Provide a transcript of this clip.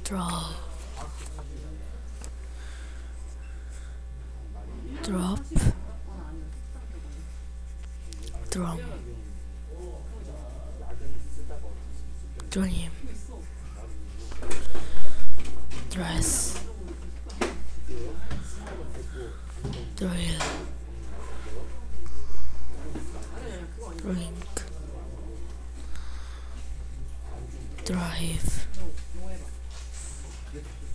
draw, drop, drum, dream, dress, drill, drink, drive,